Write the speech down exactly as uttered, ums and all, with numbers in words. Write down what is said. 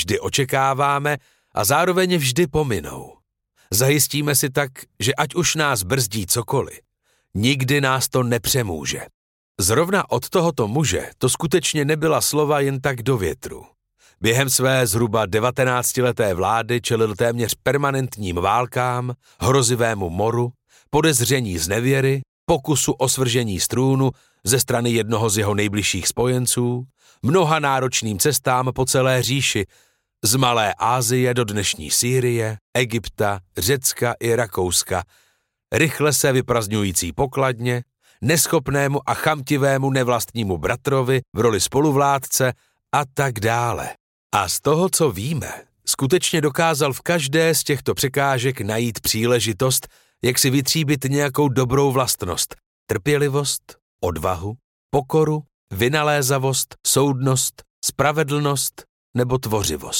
vždy očekáváme a zároveň vždy pominou. Zajistíme si tak, že ať už nás brzdí cokoliv, nikdy nás to nepřemůže. Zrovna od tohoto muže to skutečně nebyla slova jen tak do větru. Během své zhruba devatenáctileté vlády čelil téměř permanentním válkám, hrozivému moru, podezření z nevěry, pokusu o svržení z trůnu ze strany jednoho z jeho nejbližších spojenců, mnoha náročným cestám po celé říši, z Malé Asie do dnešní Sýrie, Egypta, Řecka i Rakouska, rychle se vyprazdňující pokladně, neschopnému a chamtivému nevlastnímu bratrovi v roli spoluvládce a tak dále. A z toho, co víme, skutečně dokázal v každé z těchto překážek najít příležitost, jak si vytříbit nějakou dobrou vlastnost, trpělivost, odvahu, pokoru, vynalézavost, soudnost, spravedlnost nebo tvořivost.